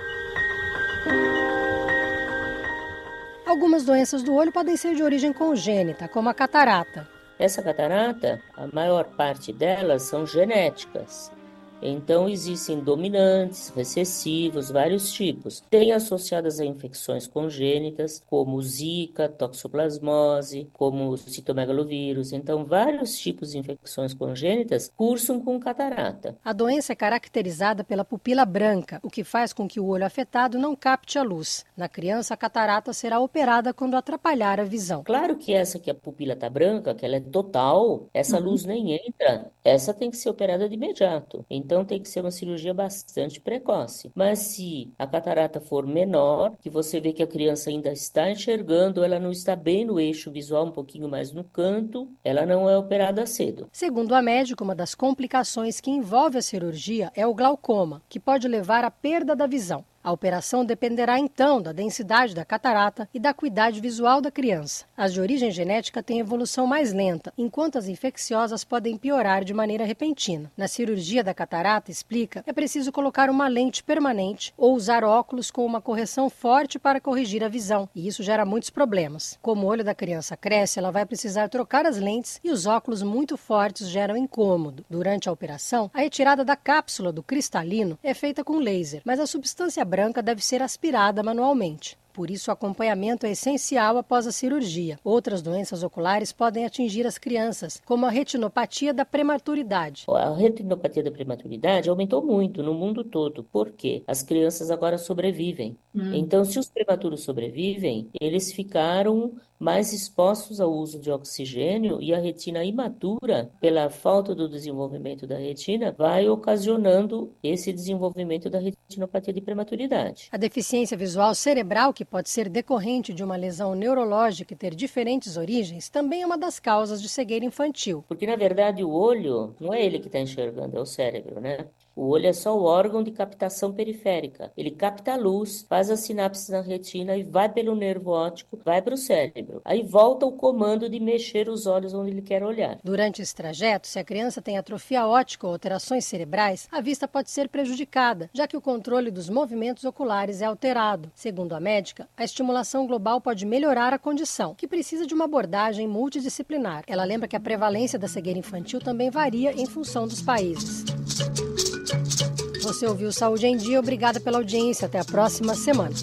Algumas doenças do olho podem ser de origem congênita, como a catarata. Essa catarata, a maior parte delas são genéticas. Então, existem dominantes, recessivos, vários tipos. Tem associadas a infecções congênitas, como zika, toxoplasmose, como citomegalovírus. Então, vários tipos de infecções congênitas cursam com catarata. A doença é caracterizada pela pupila branca, o que faz com que o olho afetado não capte a luz. Na criança, a catarata será operada quando atrapalhar a visão. Claro que essa que a pupila está branca, que ela é total, essa uhum. luz nem entra. Essa tem que ser operada de imediato. Então, Então tem que ser uma cirurgia bastante precoce. Mas se a catarata for menor, que você vê que a criança ainda está enxergando, ela não está bem no eixo visual, um pouquinho mais no canto, ela não é operada cedo. Segundo a médica, uma das complicações que envolve a cirurgia é o glaucoma, que pode levar à perda da visão. A operação dependerá, então, da densidade da catarata e da acuidade visual da criança. As de origem genética têm evolução mais lenta, enquanto as infecciosas podem piorar de maneira repentina. Na cirurgia da catarata, explica, é preciso colocar uma lente permanente ou usar óculos com uma correção forte para corrigir a visão, e isso gera muitos problemas. Como o olho da criança cresce, ela vai precisar trocar as lentes e os óculos muito fortes geram incômodo. Durante a operação, a retirada da cápsula do cristalino é feita com laser, mas a substância branca deve ser aspirada manualmente. Por isso, o acompanhamento é essencial após a cirurgia. Outras doenças oculares podem atingir as crianças, como a retinopatia da prematuridade. A retinopatia da prematuridade aumentou muito no mundo todo. Por quê? As crianças agora sobrevivem. Hum. Então, se os prematuros sobrevivem, eles ficaram mais expostos ao uso de oxigênio e a retina imatura, pela falta do desenvolvimento da retina, vai ocasionando esse desenvolvimento da retinopatia de prematuridade. A deficiência visual cerebral, que pode ser decorrente de uma lesão neurológica e ter diferentes origens, também é uma das causas de cegueira infantil. Porque, na verdade, o olho não é ele que está enxergando, é o cérebro, né? O olho é só o órgão de captação periférica. Ele capta a luz, faz as sinapses na retina e vai pelo nervo óptico, vai para o cérebro. Aí volta o comando de mexer os olhos onde ele quer olhar. Durante esse trajeto, se a criança tem atrofia óptica ou alterações cerebrais, a vista pode ser prejudicada, já que o controle dos movimentos oculares é alterado. Segundo a médica, a estimulação global pode melhorar a condição, que precisa de uma abordagem multidisciplinar. Ela lembra que a prevalência da cegueira infantil também varia em função dos países. Você ouviu Saúde em Dia, obrigada pela audiência, até a próxima semana.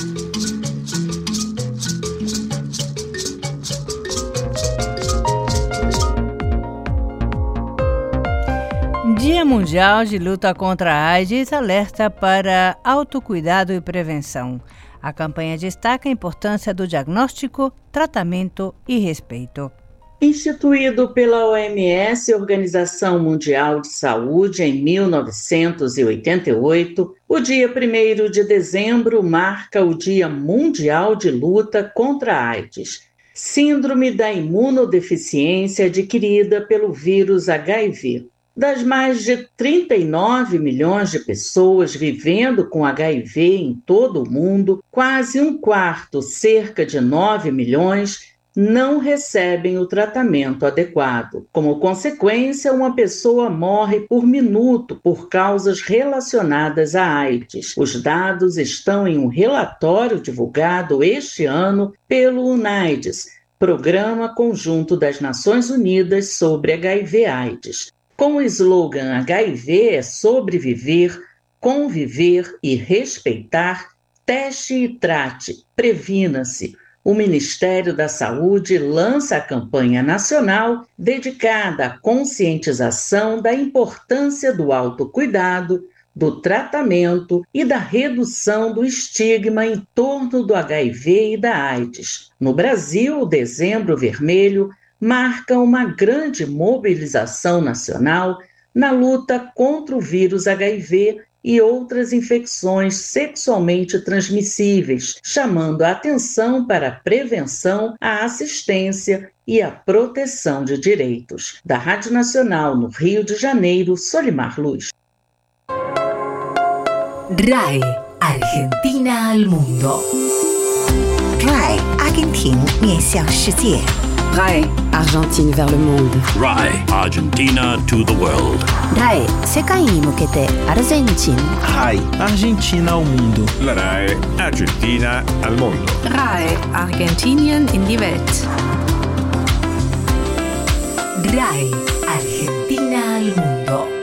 Dia Mundial de Luta contra a AIDS alerta para autocuidado e prevenção. A campanha destaca a importância do diagnóstico, tratamento e respeito. Instituído pela O M S, Organização Mundial de Saúde, em mil novecentos e oitenta e oito, o dia primeiro de dezembro marca o Dia Mundial de Luta contra a AIDS, síndrome da imunodeficiência adquirida pelo vírus H I V. Das mais de trinta e nove milhões de pessoas vivendo com H I V em todo o mundo, quase um quarto, cerca de nove milhões, não recebem o tratamento adequado. Como consequência, uma pessoa morre por minuto por causas relacionadas à AIDS. Os dados estão em um relatório divulgado este ano pelo UNAIDS, Programa Conjunto das Nações Unidas sobre H I V/AIDS. Com o slogan H I V é sobreviver, conviver e respeitar, teste e trate, previna-se. O Ministério da Saúde lança a campanha nacional dedicada à conscientização da importância do autocuidado, do tratamento e da redução do estigma em torno do H I V e da AIDS. No Brasil, o Dezembro Vermelho marca uma grande mobilização nacional na luta contra o vírus H I V e outras infecções sexualmente transmissíveis, chamando a atenção para a prevenção, a assistência e a proteção de direitos. Da Rádio Nacional no Rio de Janeiro, Solimar Luz. R A I Argentina al mundo. R A I Argentina 面向世界。 R A I Argentine vers le monde. R A I Argentina to the world. R A I 世界に向けてアルゼンチン。 R A I Argentina ao mundo. R A I Argentina al mundo. R A I Argentinien in die Welt. R A I Argentina al mundo.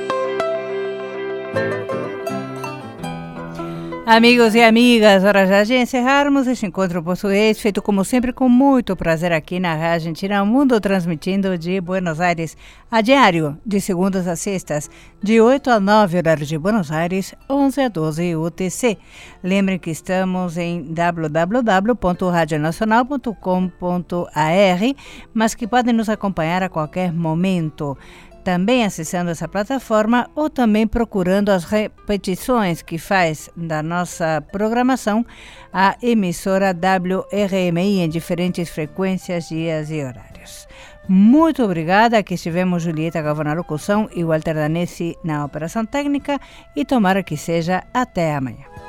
Amigos e amigas, hora já de encerrarmos este encontro português, feito como sempre com muito prazer aqui na Rádio Argentina ao Mundo, transmitindo de Buenos Aires a diário, de segundas a sextas, de oito a nove, horário de Buenos Aires, onze a doze U T C. Lembrem que estamos em w w w ponto radio nacional ponto com ponto a r, mas que podem nos acompanhar a qualquer momento. Também acessando essa plataforma ou também procurando as repetições que faz da nossa programação a emissora W R M I em diferentes frequências, dias e horários. Muito obrigada. Aqui estivemos Julieta Galvão na locução e Walter Danesi na operação técnica, e tomara que seja até amanhã.